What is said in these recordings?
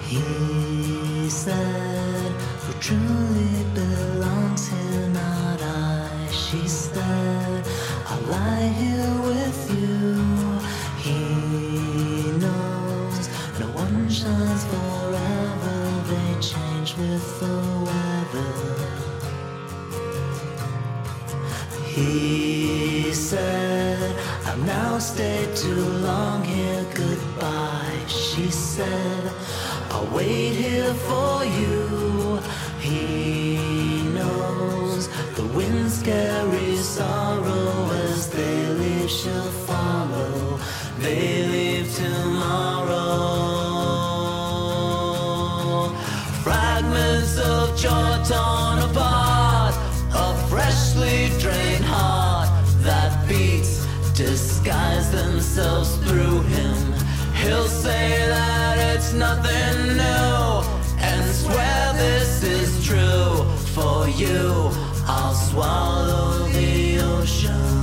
He said, who truly belongs here, not I. She said, I'll lie here with you. He knows no one shines forever, they change with the weather. He said, I've now stayed too long here, goodbye. She said, I'll wait here for you. He knows the winds carry sorrow, as they leave she'll follow. They leave tomorrow. Fragments of joy torn apart, a freshly drained heart that beats disguise themselves through him. He'll say that it's nothing new and swear this is true. For you, I'll swallow the ocean.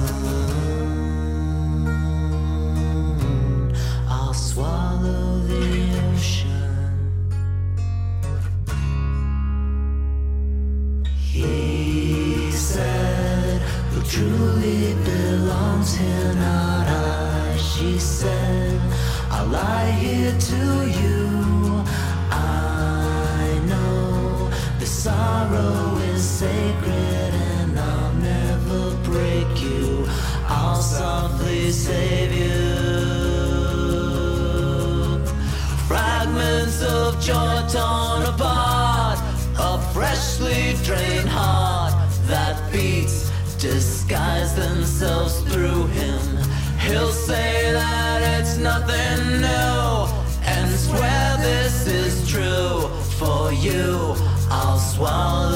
I'll swallow the ocean. He said, who truly belongs here, not I. She said, I'll lie here to you. I know the sorrow is sacred and I'll never break you. I'll softly save you. Fragments of joy torn apart, a freshly drained heart that beats disguise themselves through him. He'll say that it's nothing new and swear this is true. For you, I'll swallow